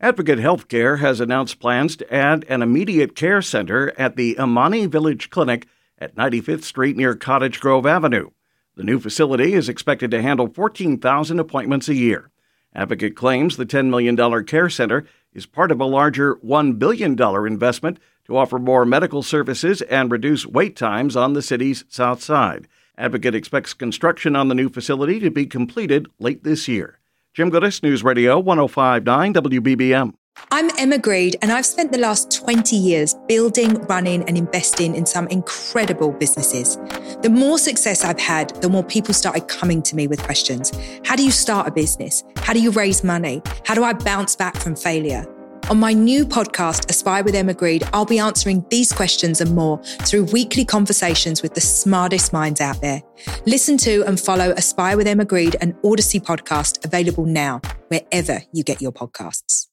Advocate Healthcare has announced plans to add an immediate care center at the Imani Village Clinic at 95th Street near Cottage Grove Avenue. The new facility is expected to handle 14,000 appointments a year. Advocate claims the $10 million care center is part of a larger $1 billion investment to offer more medical services and reduce wait times on the city's south side. Advocate expects construction on the new facility to be completed late this year. Jim Goodis, News Radio 105.9 WBBM. I'm Emma Greed, and I've spent the last 20 years building, running, and investing in some incredible businesses. The more success I've had, the more people started coming to me with questions. How do you start a business? How do you raise money? How do I bounce back from failure? On my new podcast, Aspire with Emma Greed, I'll be answering these questions and more through weekly conversations with the smartest minds out there. Listen to and follow Aspire with Emma Greed, an Odyssey podcast, available now, wherever you get your podcasts.